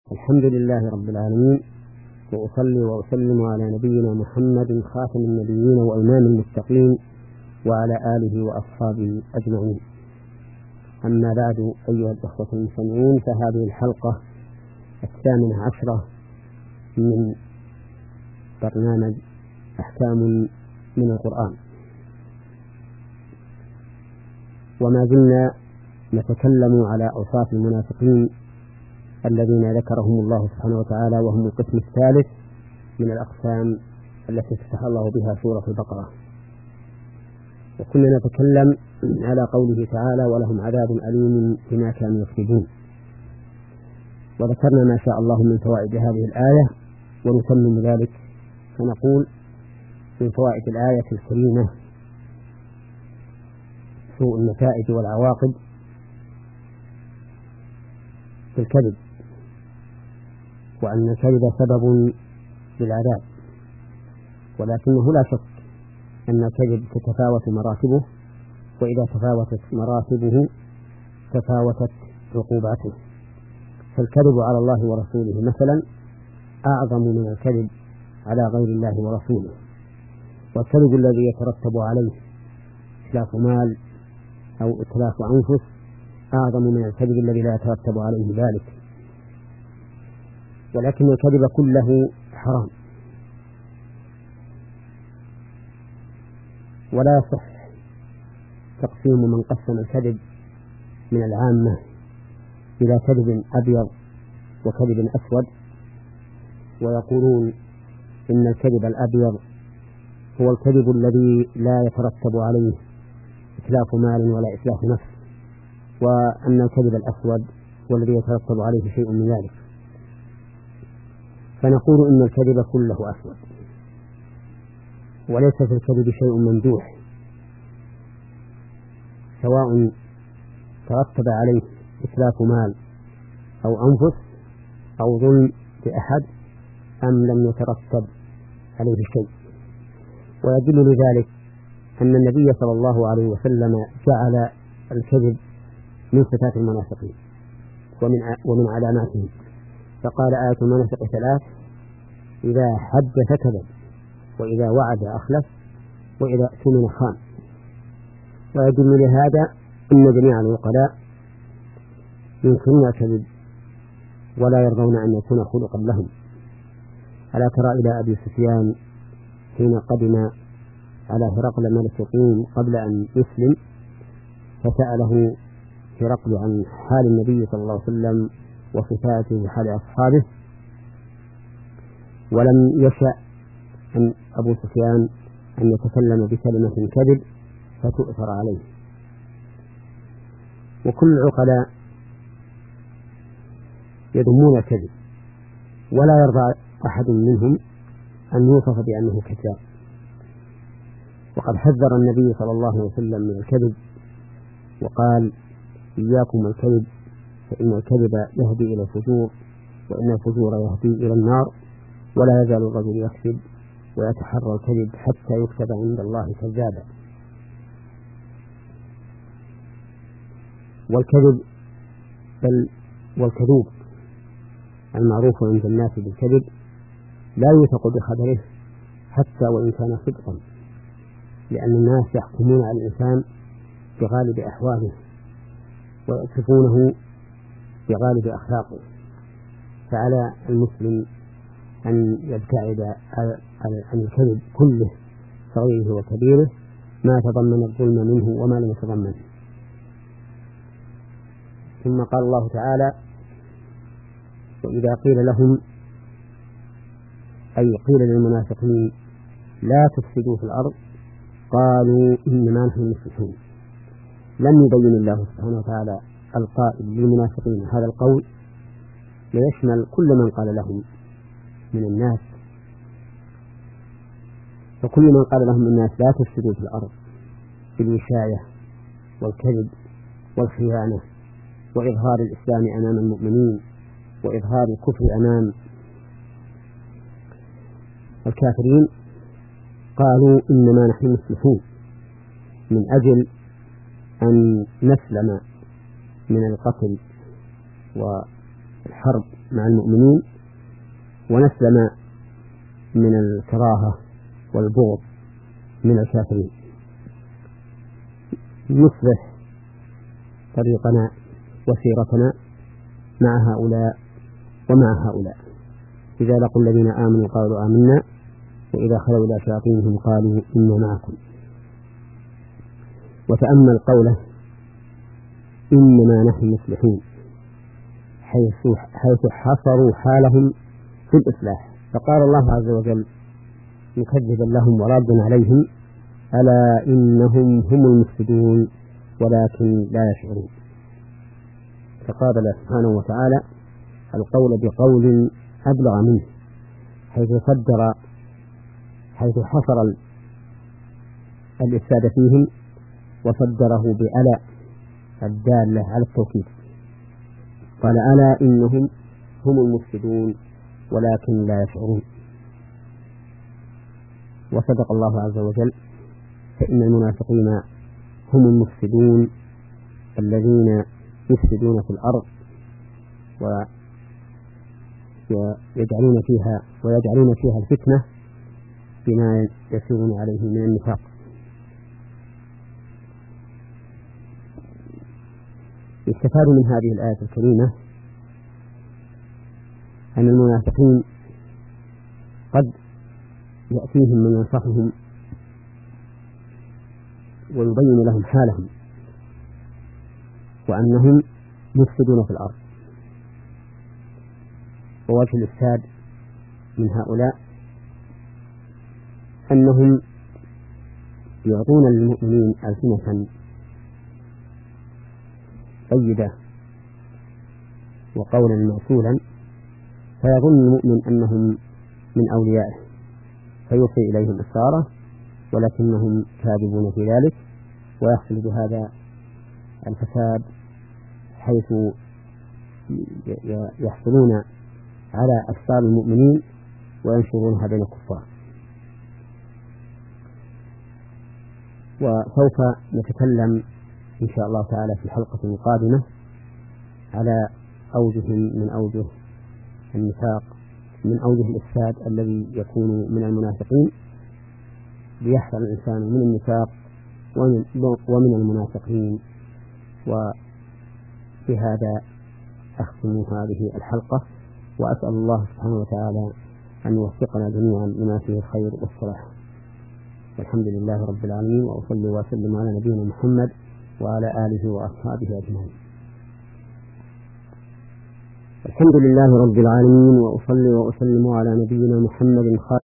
الحمد لله رب العالمين، وأصلي وأسلم على نبينا محمد خاتم النبيين وإمام المتقين وعلى آله وأصحابه أجمعين. أما بعد، أيها الأخوة المستمعون، فهذه الحلقة 18 من برنامج أحكام من القرآن، وما زلنا نتكلم على أوصاف المنافقين الذين ذكرهم الله سبحانه وتعالى، وهم القسم الثالث من الأقسام التي افتتح الله بها سورة البقرة. وكنا نتكلم على قوله تعالى: ولهم عذاب أليم بما كانوا يكذبون، وذكرنا ما شاء الله من فوائد هذه الآية، ونتمم ذلك فنقول: من فوائد الآية الكريمة سوء النتائج والعواقب في الكذب، وأن الكذب سبب للعذاب، ولكنه لا شك أن الكذب تتفاوت مراتبه، وإذا تفاوتت مراتبه تفاوتت عقوباته. فالكذب على الله ورسوله مثلا أعظم من الكذب على غير الله ورسوله، والكذب الذي يترتب عليه إتلاف مال أو إتلاف أنفس أعظم من الكذب الذي لا يترتب عليه ذلك. ولكن الكذب كله حرام، ولا يصح تقسيم من قسم الكذب من العامة إلى كذب أبيض وكذب أسود، ويقولون إن الكذب الأبيض هو الكذب الذي لا يترتب عليه إتلاف مال ولا إتلاف نفس، وأن الكذب الأسود هو الذي يترتب عليه شيء من ذلك. فنقول إن الكذب كله أسود، وليس في الكذب شيء ممدوح، سواء ترتب عليه إتلاف مال أو أنفس أو ظلم لأحد أم لم يترتب عليه شيء. ويدل لذلك أن النبي صلى الله عليه وسلم جعل الكذب من صفات المنافقين ومن علاماتهم، فقال: آية المنافق 3: إذا حدث كذب، وإذا وعد أخلف، وإذا اؤتمن خان. ويدل لهذا أن جميع العقلاء ينكرون الكذب ولا يرضون أن يكون خلقا لهم. ألا ترى إلى أبي سفيان حين قدم على هرقل ملك الروم قبل أن يسلم، فسأله هرقل عن حال النبي صلى الله عليه وسلم وصفاته وحال أصحابه، ولم يشأ أن أبو سفيان أن يتكلم بكلمة كذب فتؤثر عليه. وكل العقلاء يذمون الكذب، ولا يرضى أحد منهم أن يوصف بأنه كذاب. وقد حذر النبي صلى الله عليه وسلم من الكذب وقال: إياكم الكذب، فإن الكذب يهدي إلى الفجور، وإن الفجور يهدي إلى النار، ولا يزال الرجل يكذب ويتحرى الكذب حتى يكتب عند الله كذابا. والكذب بل والكذوب المعروف عند الناس بالكذب لا يوثق بخبره حتى وإن كان صدقا، لأن الناس يحكمون على الإنسان بغالب أحواله ويصفونه بغالب أخلاقه. فعلى المسلم أن يبتعد عن الكذب كله صغيره وكبيره، ما تضمن الظلم منه وما لم يتضمنه. ثم قال الله تعالى: وإذا قيل لهم، أي قيل للمنافقين: لا تفسدوا في الأرض، قالوا إنما نحن مصلحون. لم يبين الله سبحانه وتعالى القائل للمنافقين هذا القول ليشمل كل من قال لهم من الناس، فكل من قال لهم الناس لا تفسدوا في الأرض بالوشاية والكذب والخيانة وإظهار الإسلام أمام المؤمنين وإظهار الكفر أمام الكافرين، قالوا إنما نحن مصلحون، من أجل أن نسلم من القتل والحرب مع المؤمنين ونسلم من الكراهة والبغض من الكافرين. نصلح طريقنا وسيرتنا مع هؤلاء ومع هؤلاء. إذا لقوا الذين آمنوا قالوا آمنا وإذا خلوا إلى شياطينهم قالوا إنا معكم. وتأمل قوله إنما نحن مصلحون حيث حصروا حالهم في الإصلاح، فقال الله عز وجل مكذبا لهم وردا عليهم ألا إنهم هم المفسدون ولكن لا يشعرون. فقابل سبحانه وتعالى القول بقول أبلغ منه، حيث حصر الإفساد فيهم وصدره بألا الدالة على التوكيد. قال ألا إنهم هم المفسدون ولكن لا يشعرون. وصدق الله عز وجل، فإن المنافقين هم المفسدون الذين يفسدون في الأرض ويجعلون فيها الفتنة بما يسيرون عليه من النفاق. يستفاد من هذه الآية الكريمة أن المنافقين قد يأتيهم من ينصحهم ويبين لهم حالهم وأنهم يفسدون في الأرض. ووجه الإفساد من هؤلاء أنهم يعطون للمؤمنين ألسنة طيبة وقولا معسولا فيظن المؤمن أنهم من أوليائه فيوصي إليهم إسراره، ولكنهم كاذبون في ذلك، ويحصل بهذا الفساد حيث يحصلون على أسرار المؤمنين وينشرونها بين الكفار. وسوف نتكلم إن شاء الله تعالى في الحلقة قادمة على أوجه من أوجه النفاق، من أوجه الإفساد الذي يكون من المنافقين، ليحذر الإنسان من النفاق ومن المنافقين. وبهذا أختم هذه الحلقة، وأسأل الله سبحانه وتعالى أن يوفقنا جميعا لما فيه الخير والصلاح. والحمد لله رب العالمين، وأصلي وأسلم على نبينا محمد وعلى آله وأصحابه أجمعين. الحمد لله رب العالمين، وأصلي وأسلم على نبينا محمد